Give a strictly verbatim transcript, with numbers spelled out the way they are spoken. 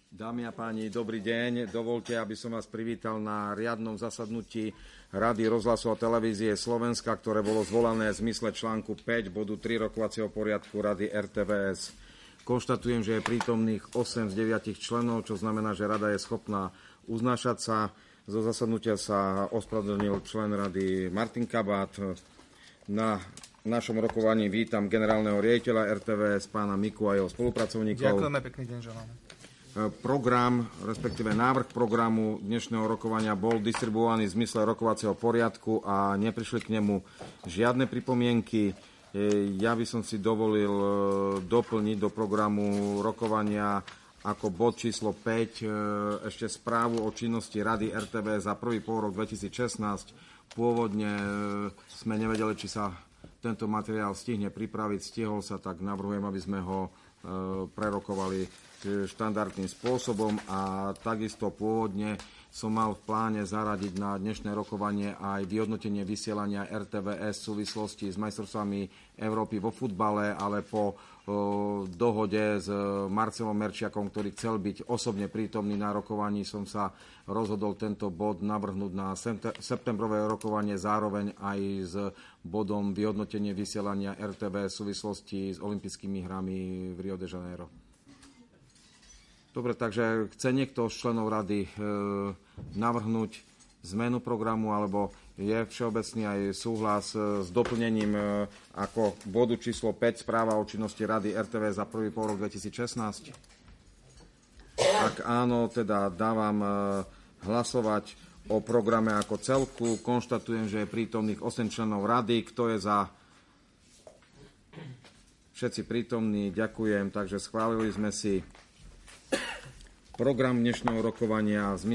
Dámy a páni, dobrý deň. Dovolte, aby som vás privítal na riadnom zasadnutí Rady rozhlasu a televízie Slovenska, ktoré bolo zvolané v zmysle článku päť bodu tri rokovacieho poriadku Rady er té vé es. Konštatujem, že je prítomných osem z deviatich členov, čo znamená, že Rada je schopná uznášať sa. Zo zasadnutia sa ospravedlnil člen Rady Martin Kabát. Na našom rokovaní vítam generálneho riaditeľa er té vé es, pána Miku a jeho spolupracovníkov. Ďakujeme, pekný deň želáme. Program, respektíve návrh programu dnešného rokovania bol distribuovaný v zmysle rokovacieho poriadku a neprišli k nemu žiadne pripomienky. Ja by som si dovolil doplniť do programu rokovania ako bod číslo päť ešte správu o činnosti Rady er té vé za prvý pôrok dvetisícšestnásť. Pôvodne sme nevedeli, či sa tento materiál stihne pripraviť. Stihol sa, tak navrhujem, aby sme ho prerokovali štandardným spôsobom a takisto pôvodne som mal v pláne zaradiť na dnešné rokovanie aj vyhodnotenie vysielania er té vé es v súvislosti s majstrovstvami Európy vo futbale, ale po o, dohode s Marcelom Merčiakom, ktorý chcel byť osobne prítomný na rokovaní, som sa rozhodol tento bod navrhnúť na septembrové rokovanie zároveň aj s bodom vyhodnotenie vysielania er té vé v súvislosti s olympijskými hrami v Rio de Janeiro. Dobre, takže chce niekto z členov rady e, navrhnúť zmenu programu, alebo je všeobecný aj súhlas e, s doplnením e, ako bodu číslo päť správa o činnosti Rady er té vé za prvý pôrok dvetisícšestnásť? Ak áno, teda dávam e, hlasovať o programe ako celku. Konštatujem, že je prítomných osem členov rady. Kto je za? Všetci prítomní, ďakujem. Takže schválili sme si program dnešného rokovania v zmysle